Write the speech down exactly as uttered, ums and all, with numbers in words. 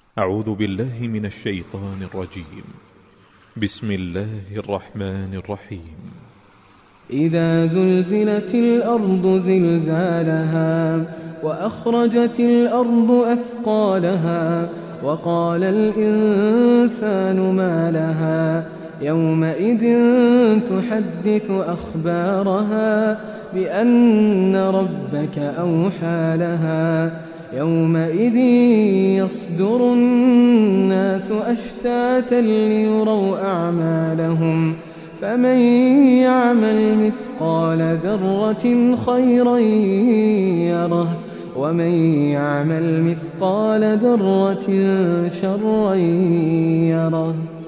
أعوذ بالله من الشيطان الرجيم. بسم الله الرحمن الرحيم. إذا زلزلت الأرض زلزالها وأخرجت الأرض أثقالها وقال الإنسان ما لها يومئذ تحدث أخبارها بأن ربك أوحى لها يومئذ يصدر الناس أشتاتا ليروا أعمالهم فمن يعمل مثقال ذرة خيرا يره ومن يعمل مثقال ذرة شرا يره.